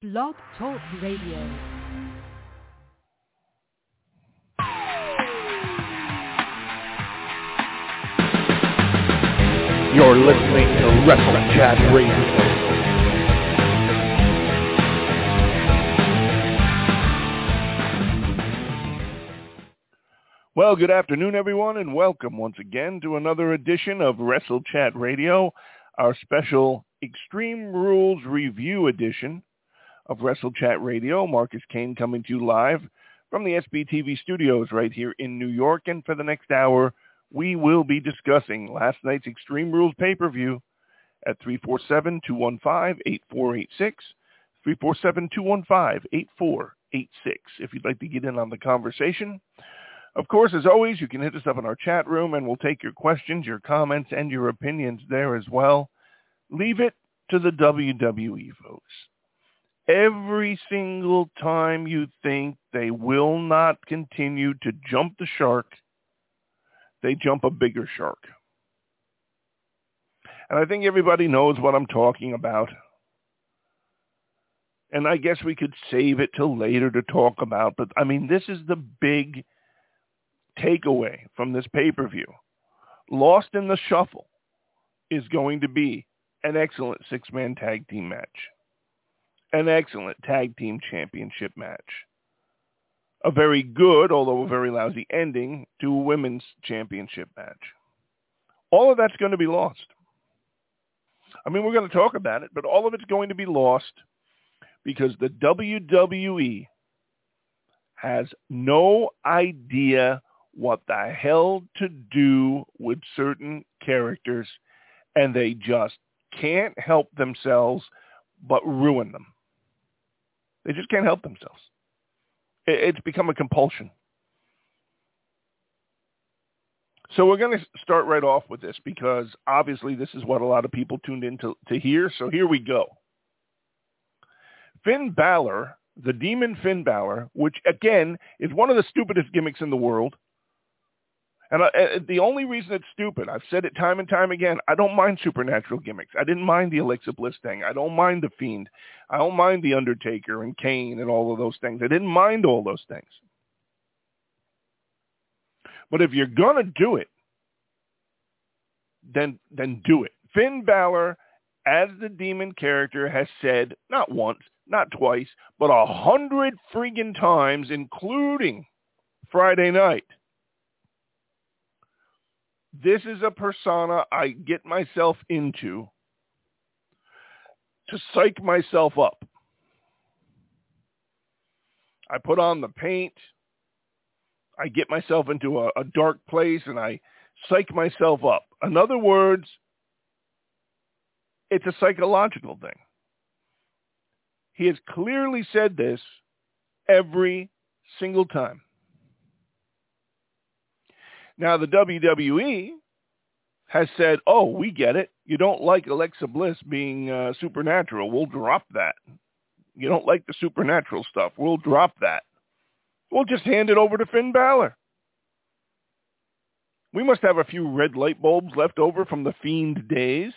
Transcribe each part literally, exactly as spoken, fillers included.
Blog Talk Radio. You're listening to Wrestle Chat Radio. Well, good afternoon, everyone, and welcome once again to another edition of Wrestle Chat Radio, our special Extreme Rules Review edition of Wrestle Chat Radio. Marcus Kane coming to you live from the S B T V studios right here in New York, and for the next hour, we will be discussing last night's Extreme Rules pay-per-view at three four seven, two one five, eight four eight six, three four seven, two one five, eight four eight six, if you'd like to get in on the conversation. Of course, as always, you can hit us up in our chat room, and we'll take your questions, your comments, and your opinions there as well. Leave it to the W W E, folks. Every single time you think they will not continue to jump the shark, they jump a bigger shark. And I think everybody knows what I'm talking about. And I guess we could save it till later to talk about, but I mean, this is the big takeaway from this pay-per-view. Lost in the Shuffle is going to be an excellent six-man tag team match, an excellent tag team championship match, a very good, although a very lousy ending to a women's championship match. All of that's going to be lost. I mean, we're going to talk about it, but all of it's going to be lost because the W W E has no idea what the hell to do with certain characters, and they just can't help themselves but ruin them. They just can't help themselves. It's become a compulsion. So we're going to start right off with this because obviously this is what a lot of people tuned in to, to hear. So here we go. Finn Balor, the Demon Finn Balor, which again is one of the stupidest gimmicks in the world. And I, the only reason it's stupid, I've said it time and time again, I don't mind supernatural gimmicks. I didn't mind the Alexa Bliss thing. I don't mind The Fiend. I don't mind The Undertaker and Kane and all of those things. I didn't mind all those things. But if you're going to do it, then then do it. Finn Balor, as the Demon character, has said, not once, not twice, but a hundred friggin' times, including Friday night, this is a persona I get myself into to psych myself up. I put on the paint. I get myself into a, a dark place and I psych myself up. In other words, it's a psychological thing. He has clearly said this every single time. Now, the W W E has said, oh, we get it. You don't like Alexa Bliss being uh, supernatural. We'll drop that. You don't like the supernatural stuff. We'll drop that. We'll just hand it over to Finn Balor. We must have a few red light bulbs left over from the Fiend days.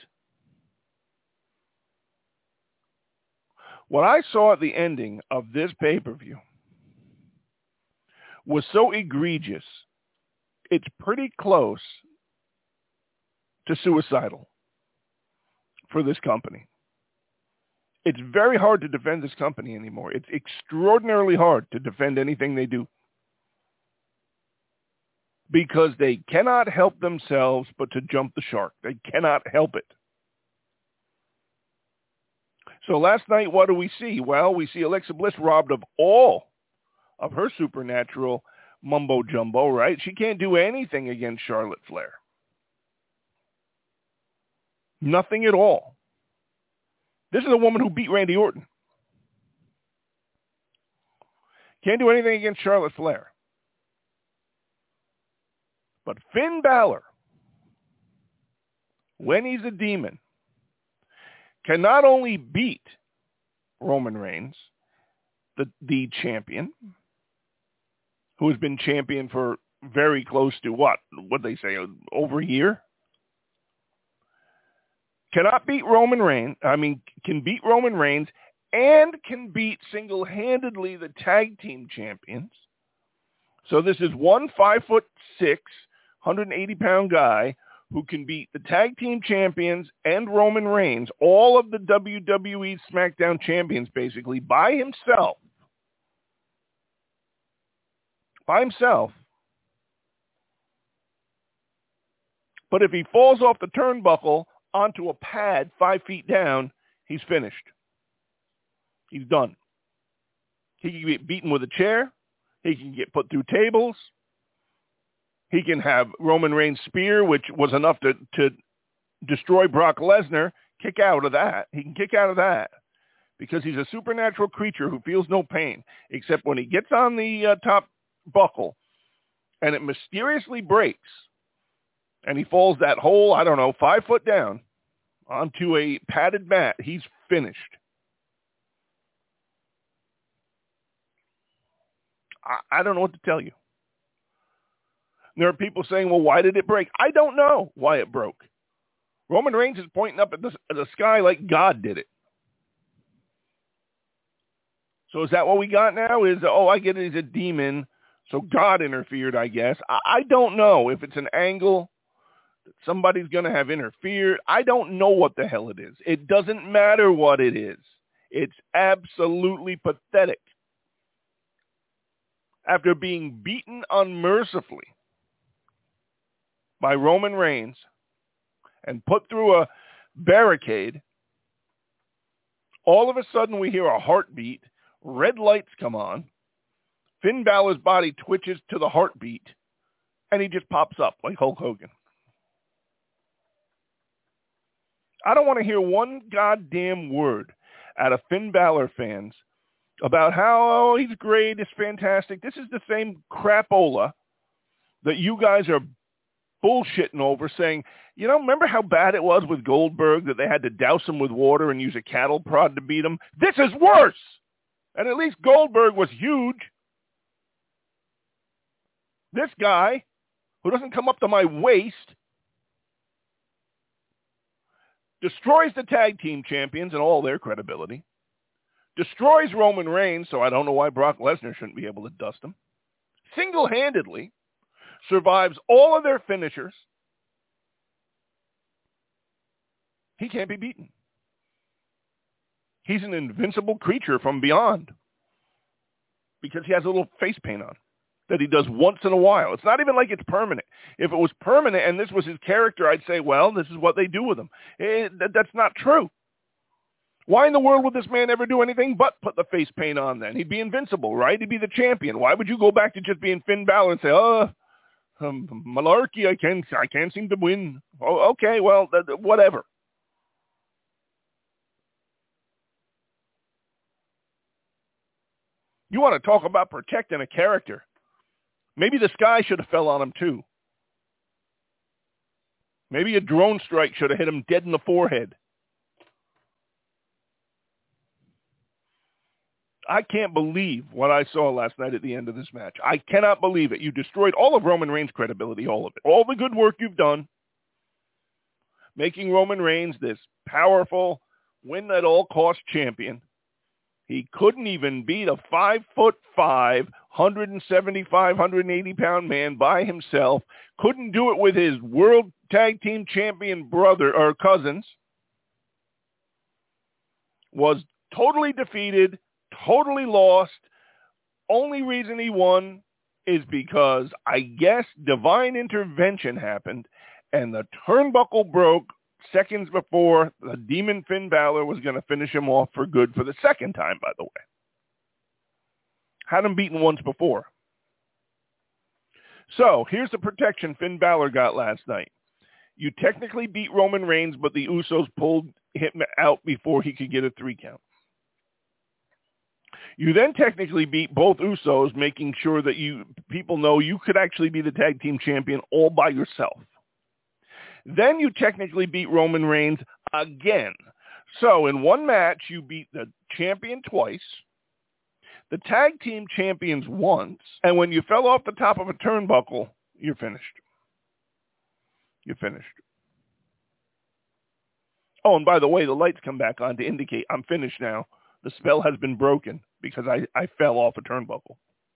What I saw at the ending of this pay-per-view was so egregious, it's pretty close to suicidal for this company. It's very hard to defend this company anymore. It's extraordinarily hard to defend anything they do because they cannot help themselves but to jump the shark. They cannot help it. So last night, what do we see? Well, we see Alexa Bliss robbed of all of her supernatural mumbo jumbo, right? She can't do anything against Charlotte Flair. Nothing at all. This is a woman who beat Randy Orton. Can't do anything against Charlotte Flair. But Finn Balor, when he's a demon, can not only beat Roman Reigns, the, the champion, who has been champion for very close to what? What they say, over a year? Cannot beat Roman Reigns, I mean, can beat Roman Reigns and can beat single-handedly the tag team champions. So this is one five foot six, one hundred eighty pound guy who can beat the tag team champions and Roman Reigns, all of the W W E SmackDown champions basically, by himself. By himself. But if he falls off the turnbuckle onto a pad five feet down, he's finished. He's done. He can get beaten with a chair. He can get put through tables. He can have Roman Reigns' spear, which was enough to, to destroy Brock Lesnar, kick out of that. He can kick out of that because he's a supernatural creature who feels no pain, except when he gets on the uh, top buckle and it mysteriously breaks and he falls that whole, I don't know, five foot down onto a padded mat, he's finished. I, I don't know what to tell you. There are people saying, well, why did it break? I don't know why it broke. Roman Reigns is pointing up at the, at the sky like God did it. So is that what we got now? Is, oh, I get it, he's a demon, so God interfered, I guess. I, I don't know if it's an angle that somebody's going to have interfered. I don't know what the hell it is. It doesn't matter what it is. It's absolutely pathetic. After being beaten unmercifully by Roman Reigns and put through a barricade, all of a sudden we hear a heartbeat, red lights come on, Finn Balor's body twitches to the heartbeat, and he just pops up like Hulk Hogan. I don't want to hear one goddamn word out of Finn Balor fans about how, oh, he's great, it's fantastic. This is the same crapola that you guys are bullshitting over, saying, you know, remember how bad it was with Goldberg that they had to douse him with water and use a cattle prod to beat him? This is worse! And at least Goldberg was huge. This guy, who doesn't come up to my waist, destroys the tag team champions and all their credibility, destroys Roman Reigns, so I don't know why Brock Lesnar shouldn't be able to dust him, single-handedly survives all of their finishers. He can't be beaten. He's an invincible creature from beyond because he has a little face paint on that he does once in a while. It's not even like it's permanent. If it was permanent and this was his character, I'd say, well, this is what they do with him. It, that, that's not true. Why in the world would this man ever do anything but put the face paint on then? He'd be invincible, right? He'd be the champion. Why would you go back to just being Finn Balor and say, oh, um, malarkey, I can't, I can't seem to win. Oh, okay, well, th- whatever. You want to talk about protecting a character. Maybe the sky should have fell on him too. Maybe a drone strike should have hit him dead in the forehead. I can't believe what I saw last night at the end of this match. I cannot believe it. You destroyed all of Roman Reigns' credibility, all of it. All the good work you've done, making Roman Reigns this powerful, win-at-all-cost champion. He couldn't even beat a five foot five, one seventy-five, one eighty pound man by himself. Couldn't do it with his world tag team champion brother or cousins. Was totally defeated, totally lost. Only reason he won is because I guess divine intervention happened and the turnbuckle broke seconds before the demon Finn Balor was going to finish him off for good for the second time, by the way. Had him beaten once before. So here's the protection Finn Balor got last night. You technically beat Roman Reigns, but the Usos pulled him out before he could get a three count. You then technically beat both Usos, making sure that you people know you could actually be the tag team champion all by yourself. Then you technically beat Roman Reigns again. So in one match, you beat the champion twice, the tag team champions once, and when you fell off the top of a turnbuckle, you're finished. You're finished. Oh, and by the way, the lights come back on to indicate I'm finished now. The spell has been broken because I, I fell off a turnbuckle.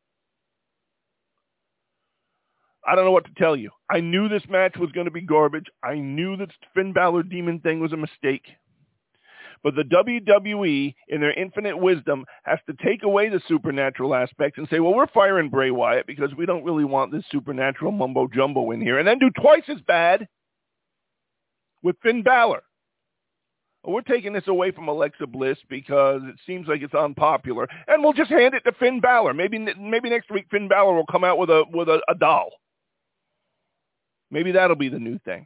I don't know what to tell you. I knew this match was going to be garbage. I knew that Finn Balor Demon thing was a mistake. But the W W E, in their infinite wisdom, has to take away the supernatural aspect and say, well, we're firing Bray Wyatt because we don't really want this supernatural mumbo-jumbo in here. And then do twice as bad with Finn Balor. Well, we're taking this away from Alexa Bliss because it seems like it's unpopular. And we'll just hand it to Finn Balor. Maybe maybe next week Finn Balor will come out with a with a, a doll. Maybe that'll be the new thing.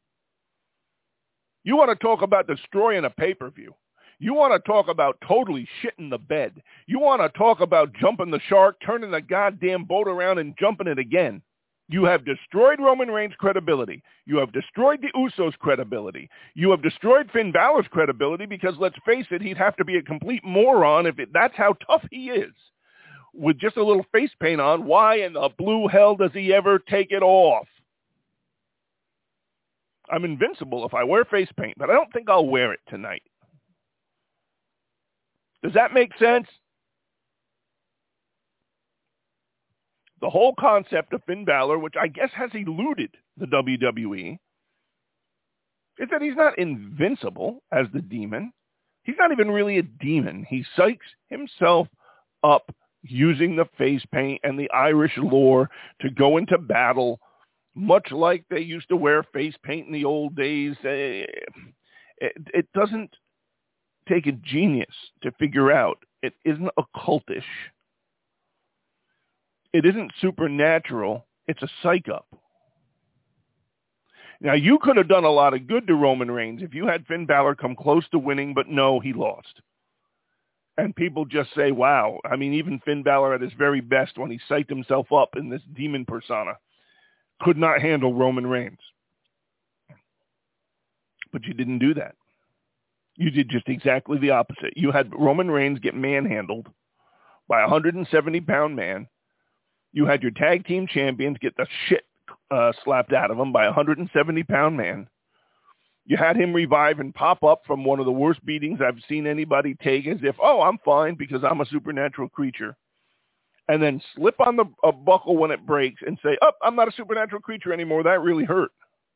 You want to talk about destroying a pay-per-view. You want to talk about totally shitting the bed. You want to talk about jumping the shark, turning the goddamn boat around and jumping it again. You have destroyed Roman Reigns' credibility. You have destroyed the Usos' credibility. You have destroyed Finn Balor's credibility because, let's face it, he'd have to be a complete moron if it, that's how tough he is. With just a little face paint on, why in the blue hell does he ever take it off? I'm invincible if I wear face paint, but I don't think I'll wear it tonight. Does that make sense? The whole concept of Finn Balor, which I guess has eluded the W W E, is that he's not invincible as the demon. He's not even really a demon. He psychs himself up using the face paint and the Irish lore to go into battle, much like they used to wear face paint in the old days. It, it doesn't take a genius to figure out. It isn't occultish. It isn't supernatural. It's a psych up. Now, you could have done a lot of good to Roman Reigns if you had Finn Balor come close to winning, but no, he lost. And people just say, wow. I mean, even Finn Balor at his very best when he psyched himself up in this demon persona could not handle Roman Reigns. But you didn't do that. You did just exactly the opposite. You had Roman Reigns get manhandled by a one hundred seventy pound man. You had your tag team champions get the shit uh, slapped out of him by a one hundred seventy pound man. You had him revive and pop up from one of the worst beatings I've seen anybody take as if, oh, I'm fine because I'm a supernatural creature. And then slip on the a buckle when it breaks and say, oh, I'm not a supernatural creature anymore. That really hurt.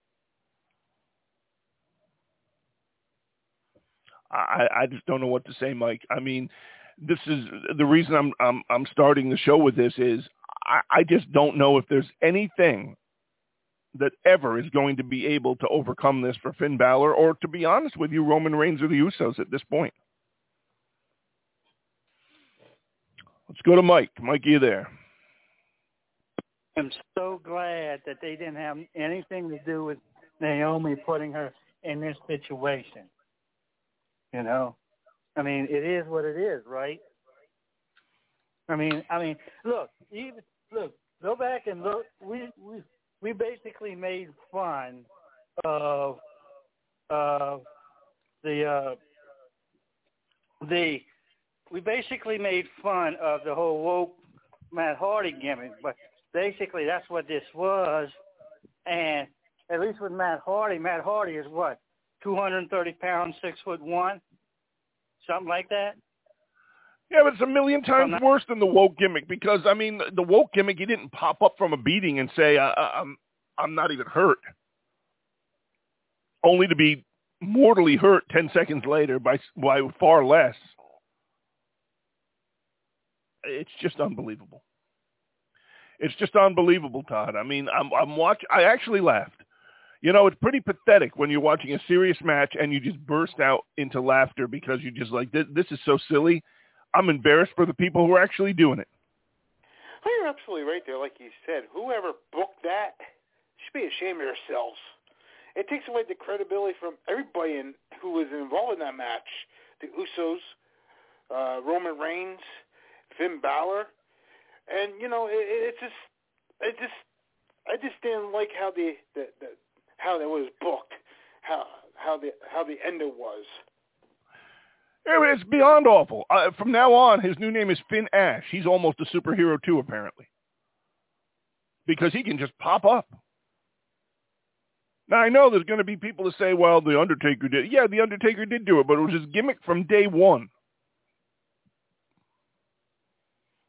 I, I just don't know what to say, Mike. I mean, this is the reason I'm I'm, I'm starting the show with this is I, I just don't know if there's anything that ever is going to be able to overcome this for Finn Balor, or to be honest with you, Roman Reigns or the Usos at this point. Let's go to Mike. Mike, you there? I'm so glad that they didn't have anything to do with Naomi putting her in this situation. You know, I mean, it is what it is, right? I mean, I mean, look, even look, go back and look. We we we basically made fun of of the uh, the. We basically made fun of the whole woke Matt Hardy gimmick, but basically that's what this was. And at least with Matt Hardy, Matt Hardy is what, two hundred thirty pounds, six foot one, something like that. Yeah, but it's a million times not- worse than the woke gimmick because I mean, the woke gimmick, he didn't pop up from a beating and say, uh, "I'm I'm not even hurt," only to be mortally hurt ten seconds later by by far less. It's just unbelievable. It's just unbelievable, Todd. I mean, I'm, I'm watching. I actually laughed. You know, it's pretty pathetic when you're watching a serious match and you just burst out into laughter because you just like, this, this is so silly. I'm embarrassed for the people who are actually doing it. Well, you're absolutely right there. Like you said, whoever booked that should be ashamed of themselves. It takes away the credibility from everybody in, who was involved in that match. The Usos, uh, Roman Reigns, Finn Balor, and you know, it, it's just, it just, I just didn't like how the, the, the how that was booked, how how the how the ender was. It's beyond awful. Uh, from now on, his new name is Finn Ash. He's almost a superhero too, apparently, because he can just pop up. Now I know there's going to be people to say, "Well, the Undertaker did." Yeah, the Undertaker did do it, but it was his gimmick from day one.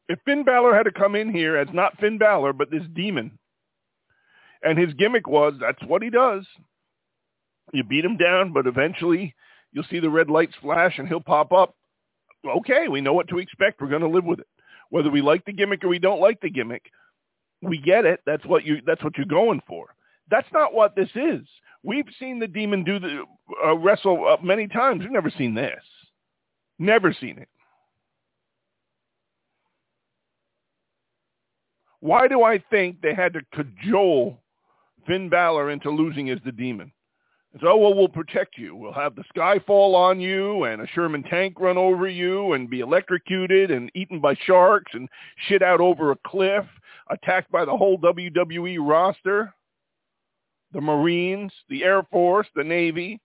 If Finn Balor had to come in here as not Finn Balor, but this demon, and his gimmick was, that's what he does. You beat him down, but eventually you'll see the red lights flash and he'll pop up. Okay, we know what to expect. We're going to live with it. Whether we like the gimmick or we don't like the gimmick, we get it. That's what you. That's what you're going for. That's not what this is. We've seen the demon do the uh, wrestle uh, many times. We've never seen this. Never seen it. Why do I think they had to cajole Finn Balor into losing as the demon? So, oh, well, we'll protect you. We'll have the sky fall on you and a Sherman tank run over you and be electrocuted and eaten by sharks and shit out over a cliff, attacked by the whole W W E roster, the Marines, the Air Force, the Navy.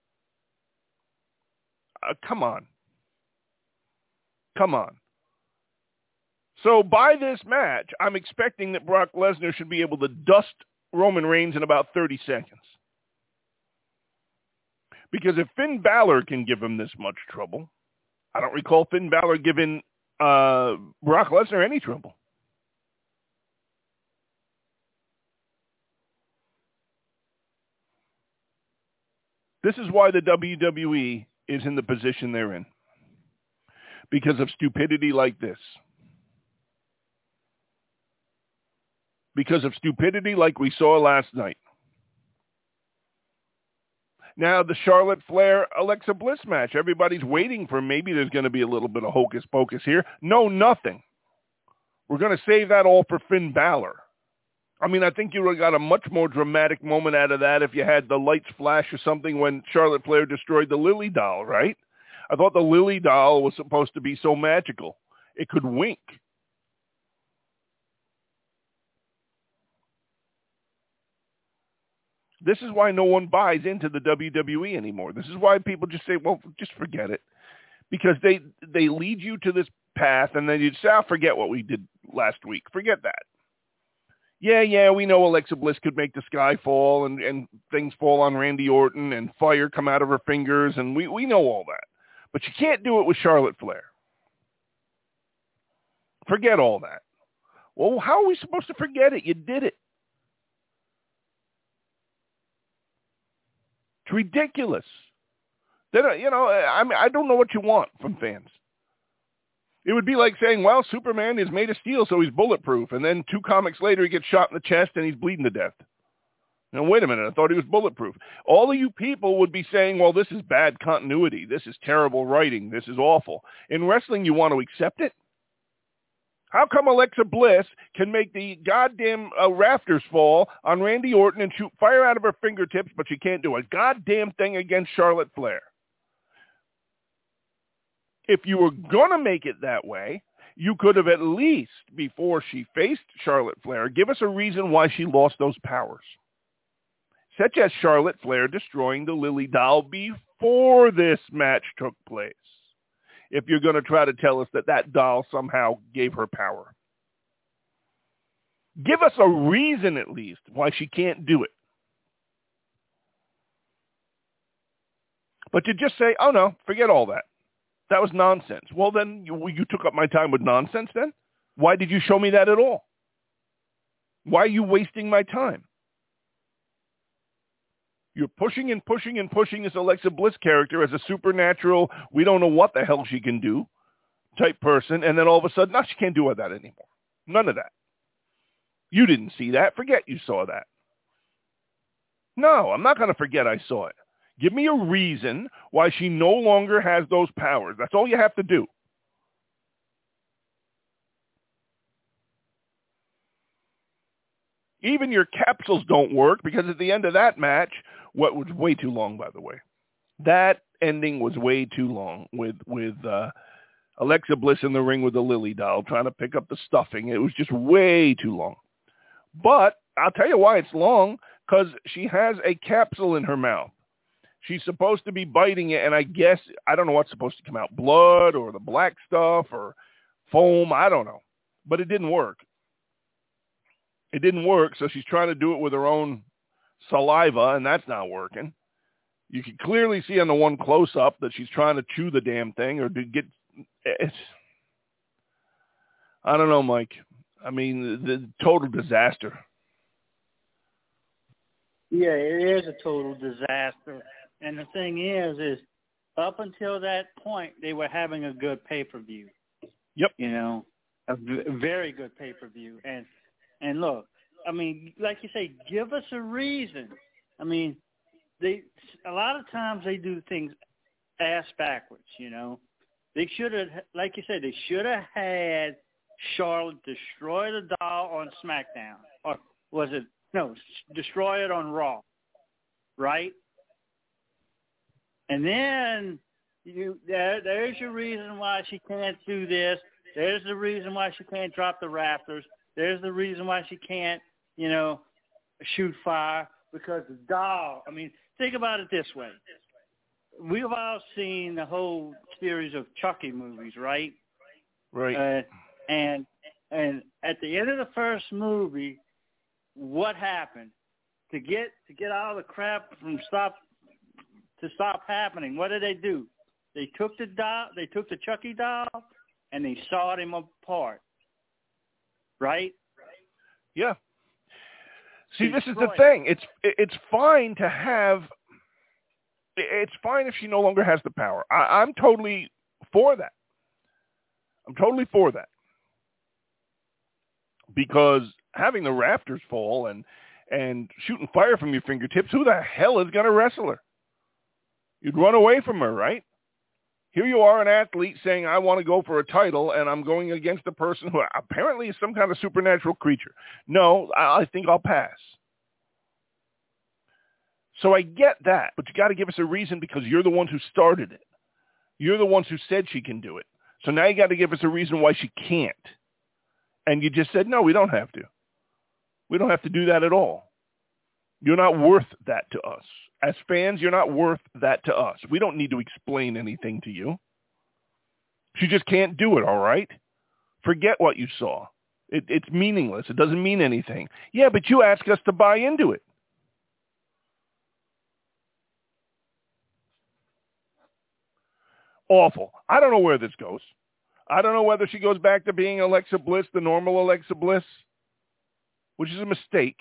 Uh, come on. Come on. So by this match, I'm expecting that Brock Lesnar should be able to dust Roman Reigns in about thirty seconds. Because if Finn Balor can give him this much trouble, I don't recall Finn Balor giving uh, Brock Lesnar any trouble. This is why the W W E is in the position they're in. Because of stupidity like this. Because of stupidity like we saw last night. Now, the Charlotte Flair, Alexa Bliss match. Everybody's waiting for maybe there's going to be a little bit of hocus pocus here. No, nothing. We're going to save that all for Finn Balor. I mean, I think you would have got a much more dramatic moment out of that if you had the lights flash or something when Charlotte Flair destroyed the Lily doll, right? I thought the Lily doll was supposed to be so magical. It could wink. This is why no one buys into the W W E anymore. This is why people just say, well, just forget it. Because they they lead you to this path, and then you say, I'll forget what we did last week. Forget that. Yeah, yeah, we know Alexa Bliss could make the sky fall, and, and things fall on Randy Orton, and fire come out of her fingers, and we, we know all that. But you can't do it with Charlotte Flair. Forget all that. Well, how are we supposed to forget it? You did it. It's ridiculous. They don't, you know, I mean, I don't know what you want from fans. It would be like saying, well, Superman is made of steel, so he's bulletproof. And then two comics later, he gets shot in the chest and he's bleeding to death. Now, wait a minute. I thought he was bulletproof. All of you people would be saying, well, this is bad continuity. This is terrible writing. This is awful. In wrestling, you want to accept it? How come Alexa Bliss can make the goddamn uh, rafters fall on Randy Orton and shoot fire out of her fingertips, but she can't do a goddamn thing against Charlotte Flair? If you were going to make it that way, you could have at least, before she faced Charlotte Flair, give us a reason why she lost those powers. Such as Charlotte Flair destroying the Lily doll before this match took place. If you're going to try to tell us that that doll somehow gave her power. Give us a reason, at least, why she can't do it. But you just say, oh, no, forget all that. That was nonsense. Well, then you, you took up my time with nonsense then? Why did you show me that at all? Why are you wasting my time? You're pushing and pushing and pushing this Alexa Bliss character as a supernatural, we don't know what the hell she can do type person, and then all of a sudden, no, she can't do that anymore. None of that. You didn't see that. Forget you saw that. No, I'm not going to forget I saw it. Give me a reason why she no longer has those powers. That's all you have to do. Even your capsules don't work because at the end of that match, what was way too long, by the way. That ending was way too long with with uh, Alexa Bliss in the ring with the Lily doll trying to pick up the stuffing. It was just way too long. But I'll tell you why it's long, because she has a capsule in her mouth. She's supposed to be biting it, and I guess, I don't know what's supposed to come out, blood or the black stuff or foam, I don't know. But it didn't work. It didn't work, so she's trying to do it with her own saliva, and that's not working. You can clearly see on the one close-up that she's trying to chew the damn thing or to get... It's, I don't know, Mike. I mean, the, the total disaster. Yeah, it is a total disaster. And the thing is, is up until that point, they were having a good pay-per-view. Yep. You know, a v- very good pay-per-view. And, and look, I mean, like you say, give us a reason. I mean, they a lot of times they do things ass backwards, you know. They should have, like you said, they should have had Charlotte destroy the doll on SmackDown. Or was it, no, destroy it on Raw, right? And then you there, there's your reason why she can't do this. There's the reason why she can't drop the rafters. There's the reason why she can't, you know, shoot fire, because the doll, I mean, think about it this way. We've all seen the whole series of Chucky movies, right? Right. Uh, and and at the end of the first movie, what happened? To get to get all the crap from stop to stop happening, what did they do? They took the doll, they took the Chucky doll, and they sawed him apart. Right? Yeah. See, this is the thing. It's it's fine to have. It's fine if she no longer has the power. I, I'm totally for that. I'm totally for that. Because having the rafters fall and and shooting fire from your fingertips, who the hell is going to wrestle her? You'd run away from her, right? Here you are, an athlete saying, I want to go for a title, and I'm going against a person who apparently is some kind of supernatural creature. No, I, I think I'll pass. So I get that, but you got to give us a reason, because you're the ones who started it. You're the ones who said she can do it. So now you got to give us a reason why she can't. And you just said, no, we don't have to. We don't have to do that at all. You're not worth that to us. As fans, you're not worth that to us. We don't need to explain anything to you. She just can't do it, all right? Forget what you saw. It, it's meaningless. It doesn't mean anything. Yeah, but you asked us to buy into it. Awful. I don't know where this goes. I don't know whether she goes back to being Alexa Bliss, the normal Alexa Bliss, which is a mistake,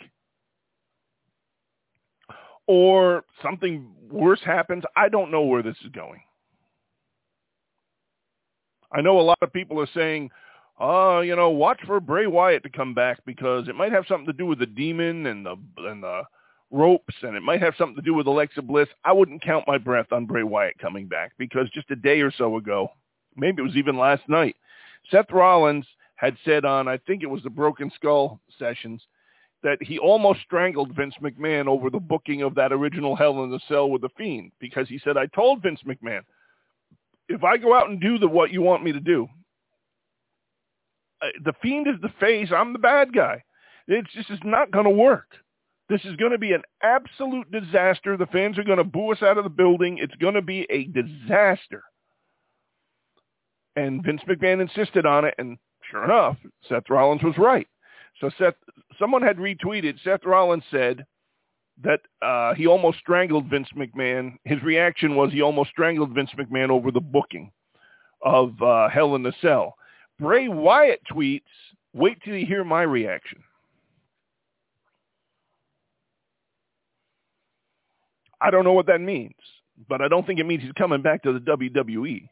or something worse happens. I don't know where this is going. I know a lot of people are saying, oh, you know, watch for Bray Wyatt to come back, because it might have something to do with the demon and the and the ropes, and it might have something to do with Alexa Bliss. I wouldn't count my breath on Bray Wyatt coming back, because just a day or so ago, maybe it was even last night, Seth Rollins had said on, I think it was the Broken Skull sessions, that he almost strangled Vince McMahon over the booking of that original Hell in the Cell with The Fiend, because he said, I told Vince McMahon, if I go out and do the what you want me to do, the Fiend is the face, I'm the bad guy. It's just it's not going to work. This is going to be an absolute disaster. The fans are going to boo us out of the building. It's going to be a disaster. And Vince McMahon insisted on it, and sure enough, Seth Rollins was right. So Seth, someone had retweeted, Seth Rollins said that uh, he almost strangled Vince McMahon. His reaction was he almost strangled Vince McMahon over the booking of uh, Hell in the Cell. Bray Wyatt tweets, wait till you hear my reaction. I don't know what that means, but I don't think it means he's coming back to the W W E.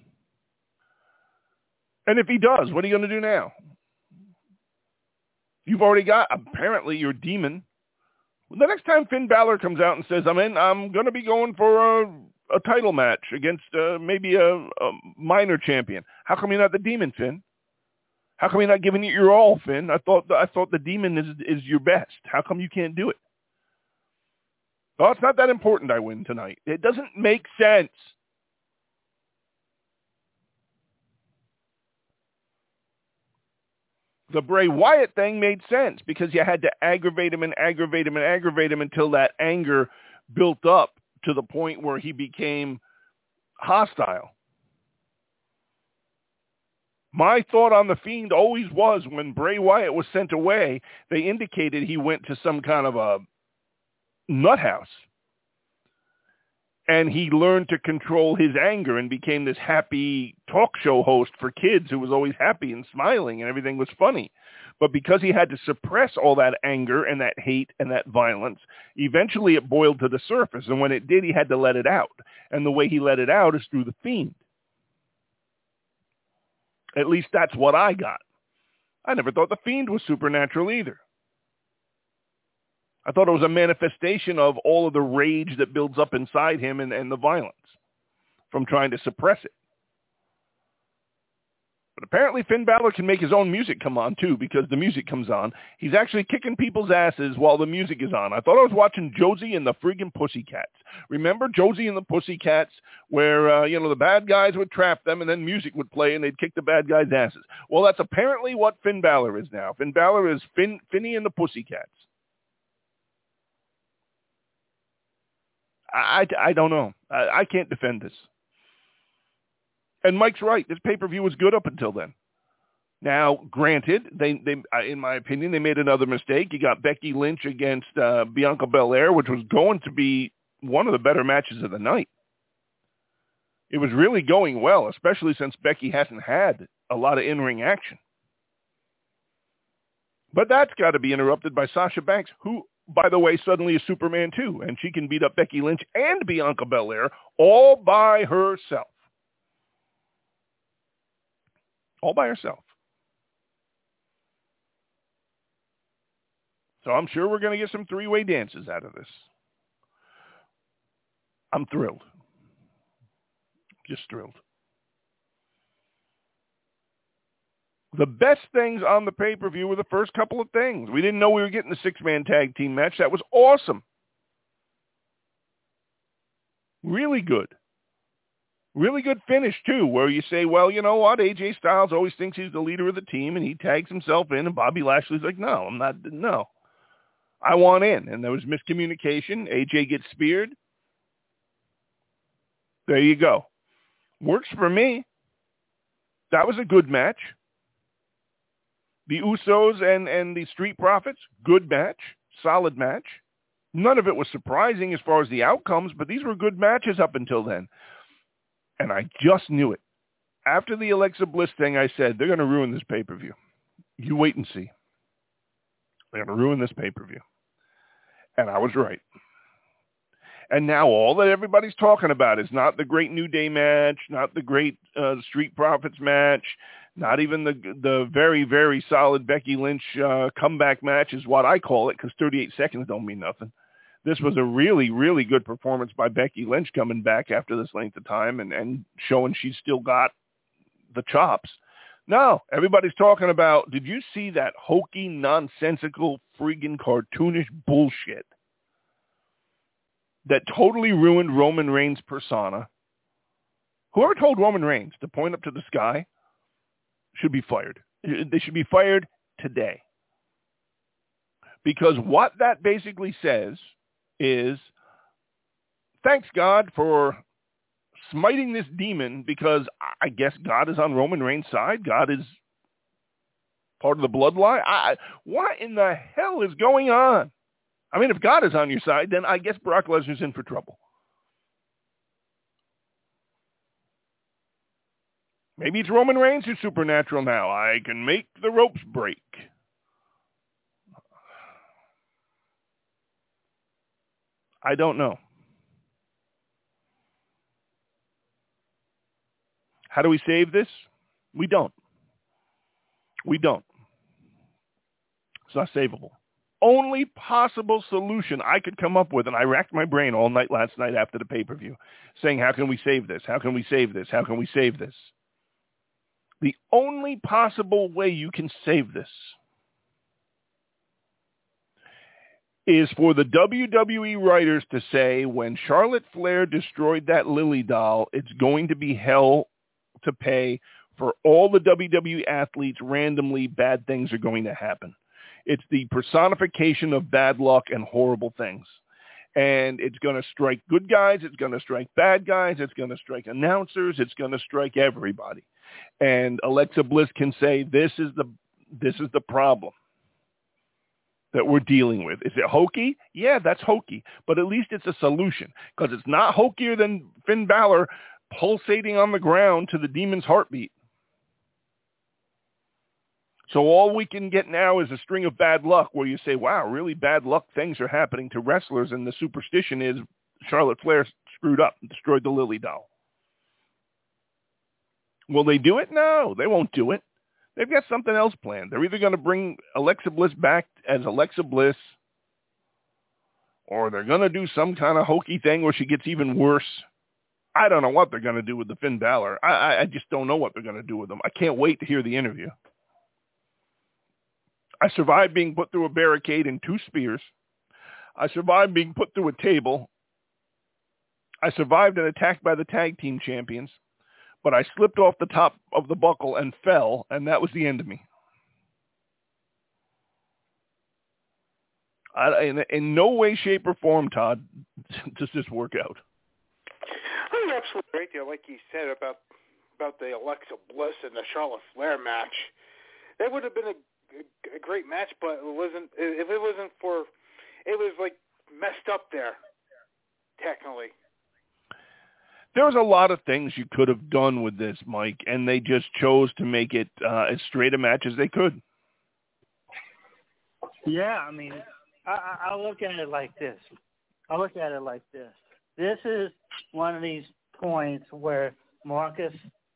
And if he does, what are you going to do now? You've already got, apparently, your demon. The next time Finn Balor comes out and says, I'm in, I'm going to be going for a, a title match against uh, maybe a, a minor champion. How come you're not the demon, Finn? How come you're not giving it your all, Finn? I thought the, I thought the demon is is your best. How come you can't do it? Oh, it's not that important I win tonight. It doesn't make sense. The Bray Wyatt thing made sense because you had to aggravate him and aggravate him and aggravate him until that anger built up to the point where he became hostile. My thought on The Fiend always was when Bray Wyatt was sent away, they indicated he went to some kind of a nut house. And he learned to control his anger and became this happy talk show host for kids who was always happy and smiling and everything was funny. But because he had to suppress all that anger and that hate and that violence, eventually it boiled to the surface. And when it did, he had to let it out. And the way he let it out is through the Fiend. At least that's what I got. I never thought the Fiend was supernatural either. I thought it was a manifestation of all of the rage that builds up inside him and, and the violence from trying to suppress it. But apparently Finn Balor can make his own music come on, too, because the music comes on. He's actually kicking people's asses while the music is on. I thought I was watching Josie and the friggin' Pussycats. Remember Josie and the Pussycats where, uh, you know, the bad guys would trap them and then music would play and they'd kick the bad guys' asses? Well, that's apparently what Finn Balor is now. Finn Balor is Finn, Finny and the Pussycats. I, I don't know. I, I can't defend this. And Mike's right. This pay-per-view was good up until then. Now, granted, they, they, in my opinion, they made another mistake. You got Becky Lynch against uh, Bianca Belair, which was going to be one of the better matches of the night. It was really going well, especially since Becky hasn't had a lot of in-ring action. But that's got to be interrupted by Sasha Banks, who, by the way, suddenly is Superman too, and she can beat up Becky Lynch and Bianca Belair all by herself. All by herself. So I'm sure we're going to get some three-way dances out of this. I'm thrilled. Just thrilled. The best things on the pay-per-view were the first couple of things. We didn't know we were getting the six-man tag team match. That was awesome. Really good. Really good finish, too, where you say, well, you know what? A J Styles always thinks he's the leader of the team, and he tags himself in, and Bobby Lashley's like, no, I'm not, no. I want in. And there was miscommunication. A J gets speared. There you go. Works for me. That was a good match. The Usos and, and the Street Profits, good match, solid match. None of it was surprising as far as the outcomes, but these were good matches up until then. And I just knew it. After the Alexa Bliss thing, I said, they're going to ruin this pay-per-view. You wait and see. They're going to ruin this pay-per-view. And I was right. And now all that everybody's talking about is not the great New Day match, not the great uh, Street Profits match, not even the the very, very solid Becky Lynch uh, comeback match is what I call it, because thirty-eight seconds don't mean nothing. This was a really, really good performance by Becky Lynch coming back after this length of time and, and showing she's still got the chops. No, everybody's talking about, did you see that hokey, nonsensical, friggin' cartoonish bullshit that totally ruined Roman Reigns' persona? Whoever told Roman Reigns to point up to the sky should be fired. They should be fired today. Because what that basically says is, thanks God for smiting this demon, because I guess God is on Roman Reigns' side. God is part of the bloodline. I, what in the hell is going on? I mean, if God is on your side, then I guess Brock Lesnar's in for trouble. Maybe it's Roman Reigns who's supernatural now. I can make the ropes break. I don't know. How do we save this? We don't. We don't. It's not savable. Only possible solution I could come up with, and I racked my brain all night last night after the pay-per-view, saying, how can we save this? How can we save this? How can we save this? The only possible way you can save this is for the W W E writers to say, when Charlotte Flair destroyed that Lily doll, it's going to be hell to pay for all the W W E athletes. Randomly, bad things are going to happen. It's the personification of bad luck and horrible things. And it's going to strike good guys. It's going to strike bad guys. It's going to strike announcers. It's going to strike everybody. And Alexa Bliss can say, this is the, this is the problem. that we're dealing with. Is it hokey? Yeah, that's hokey. But at least it's a solution, because it's not hokier than Finn Balor pulsating on the ground to the demon's heartbeat. So all we can get now is a string of bad luck where you say, wow, really bad luck things are happening to wrestlers, and the superstition is Charlotte Flair screwed up and destroyed the Lily doll. Will they do it? No, they won't do it. They've got something else planned. They're either going to bring Alexa Bliss back as Alexa Bliss, or they're going to do some kind of hokey thing where she gets even worse. I don't know what they're going to do with the Finn Balor. I, I, I just don't know what they're going to do with them. I can't wait to hear the interview. I survived being put through a barricade and two spears. I survived being put through a table. I survived an attack by the tag team champions, but I slipped off the top of the buckle and fell, and that was the end of me. I, in, in no way, shape, or form, Todd, does this work out. Oh, you're absolutely right there. Like you said about about the Alexa Bliss and the Charlotte Flair match, that would have been a a great match, but it wasn't. If it wasn't for, it was like messed up there, technically. There was a lot of things you could have done with this, Mike, and they just chose to make it uh, as straight a match as they could. Yeah, I mean, I, I look at it like this. I look at it like this. This is one of these points where Marcus,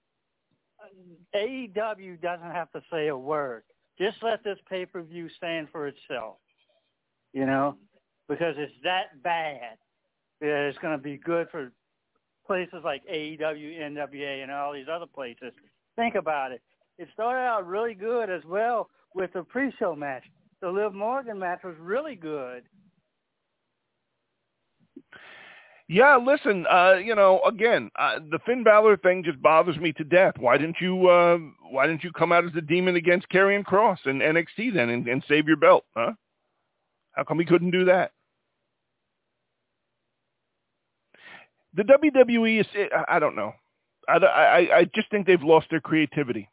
A E W doesn't have to say a word. Just let this pay-per-view stand for itself, you know, because it's that bad that it's going to be good for places like A E W, N W A, and all these other places. Think about it. It started out really good as well with the pre-show match. The Liv Morgan match was really good. Yeah, listen, uh, you know, again, uh, the Finn Balor thing just bothers me to death. Why didn't you uh, why didn't you come out as the Demon against Karrion Kross in N X T then and, and save your belt, huh? How come he couldn't do that? The W W E is, I don't know. I, I, I just think they've lost their creativity.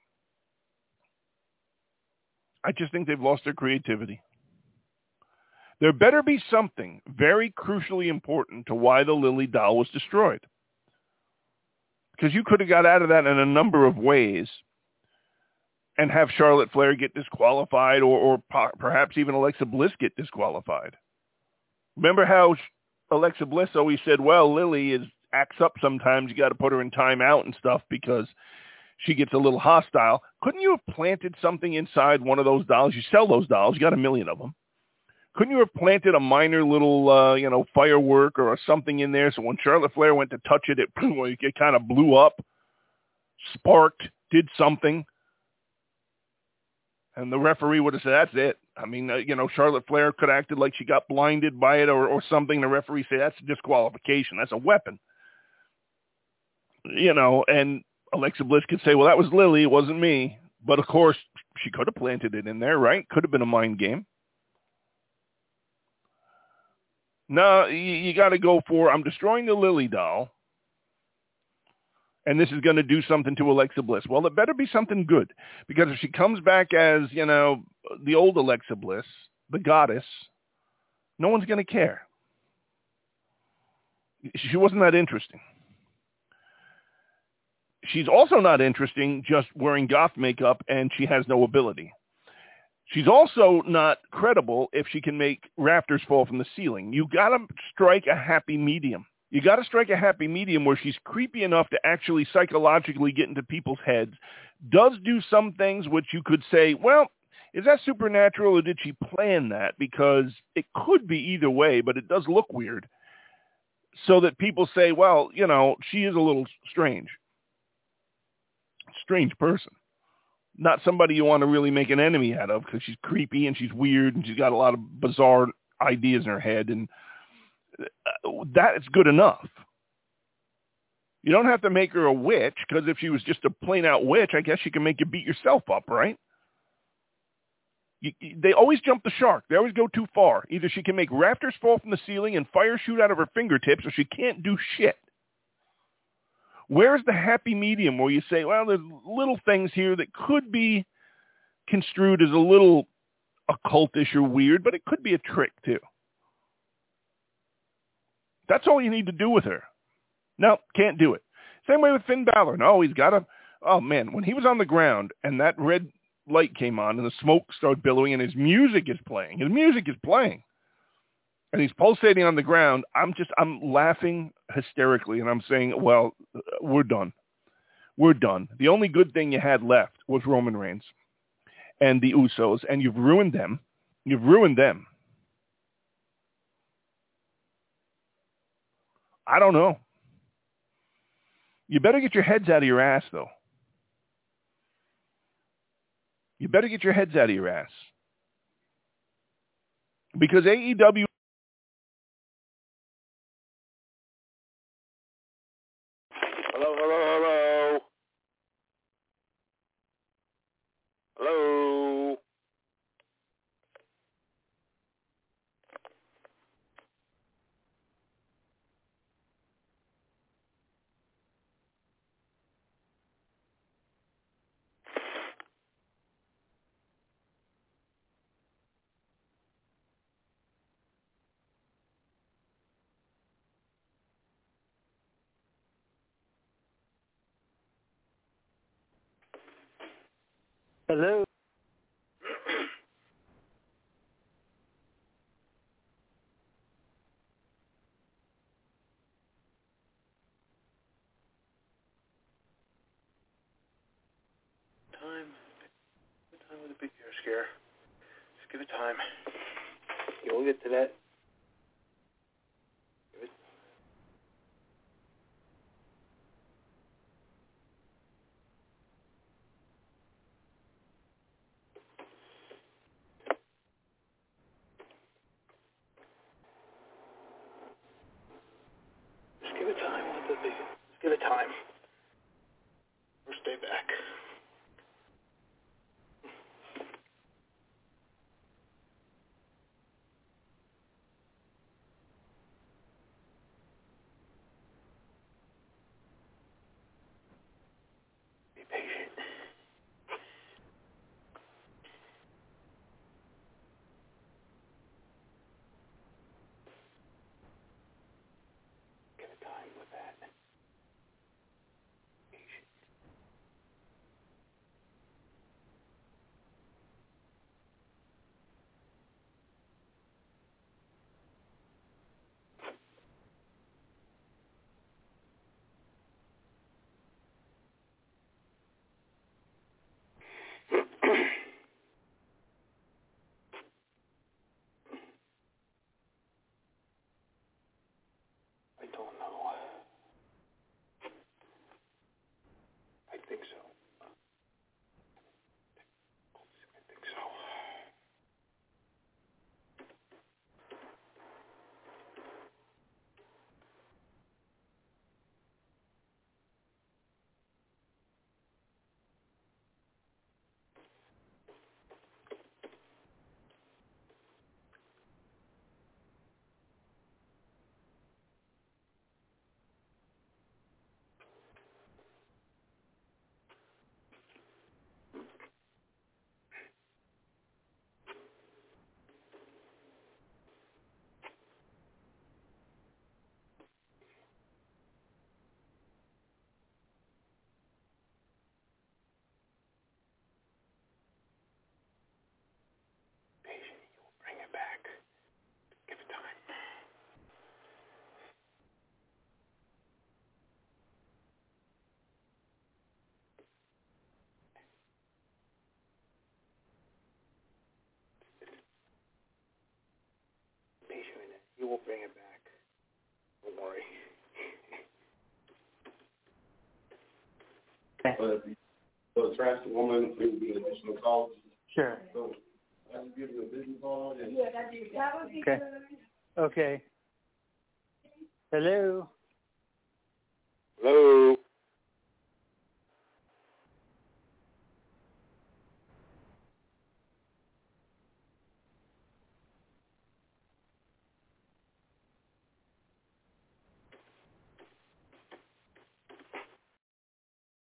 I just think they've lost their creativity. There better be something very crucially important to why the Lily doll was destroyed. Because you could have got out of that in a number of ways and have Charlotte Flair get disqualified or, or po- perhaps even Alexa Bliss get disqualified. Remember how Alexa Bliss always said, well, Lily is acts up sometimes. You got to put her in timeout and stuff because she gets a little hostile. Couldn't you have planted something inside one of those dolls? You sell those dolls. You got a million of them. Couldn't you have planted a minor little, uh, you know, firework or something in there so when Charlotte Flair went to touch it, it, it kind of blew up, sparked, did something, and the referee would have said, that's it. I mean, uh, you know, Charlotte Flair could have acted like she got blinded by it or, or something. The referee said, that's a disqualification. That's a weapon. You know, and Alexa Bliss could say, well, that was Lily. It wasn't me. But, of course, she could have planted it in there, right? Could have been a mind game. No, you, you got to go for, I'm destroying the Lily doll, and this is going to do something to Alexa Bliss. Well, it better be something good, because if she comes back as, you know, the old Alexa Bliss, the goddess, no one's going to care. She wasn't that interesting. She's also not interesting just wearing goth makeup, and she has no ability. She's also not credible if she can make rafters fall from the ceiling. You got to strike a happy medium. You got to strike a happy medium where she's creepy enough to actually psychologically get into people's heads, does do some things which you could say, well, is that supernatural or did she plan that? Because it could be either way, but it does look weird. So that people say, well, you know, she is a little strange. Strange person. Not somebody you want to really make an enemy out of because she's creepy and she's weird and she's got a lot of bizarre ideas in her head, and that is good enough. You don't have to make her a witch, because if she was just a plain out witch, I guess she can make you beat yourself up, right? You, they always jump the shark. They always go too far. Either she can make rafters fall from the ceiling and fire shoot out of her fingertips, or she can't do shit. Where's the happy medium where you say, well, there's little things here that could be construed as a little occultish or weird, but it could be a trick too. That's all you need to do with her. No, can't do it. Same way with Finn Balor. No, he's got to, oh man, when he was on the ground and that red light came on and the smoke started billowing and his music is playing, his music is playing, and he's pulsating on the ground, I'm just, I'm laughing hysterically and I'm saying, well, we're done. We're done. The only good thing you had left was Roman Reigns and the Usos, and you've ruined them. You've ruined them. I don't know. You better get your heads out of your ass, though. You better get your heads out of your ass. Because A E W... Hello, hello, hello. Hello. Hello. Time. Good time with a big hair scare. Just give it time. You'll get to that. Give it. Just give it time with the big. Just give it time. Or stay back. Be patient. Give it time with that. Patient. I don't know. I think so. I think so. Patient. You'll bring it back. Give it time. Patient with it. You will bring it back. Don't worry. But so trash the woman, it would be an additional call. Sure. So I just give you a business call. And Okay. Okay. Hello. Hello.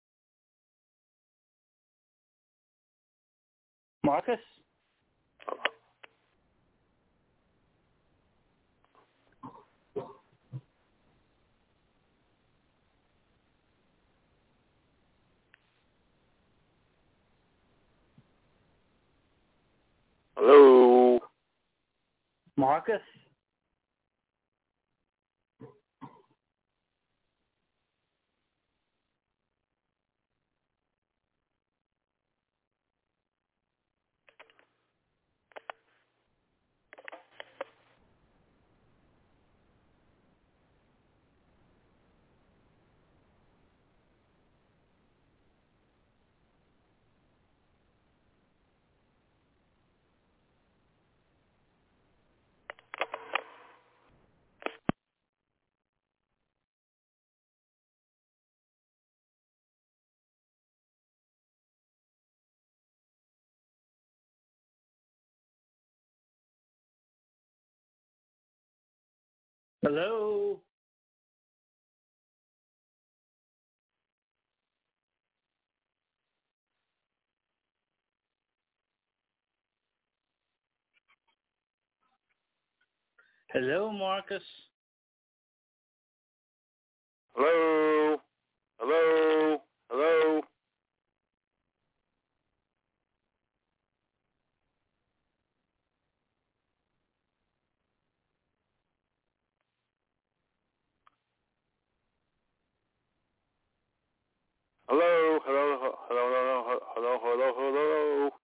Marcus? Marcus? Hello? Hello, Marcus? Hello? Hello? Hello? Hello? Hello?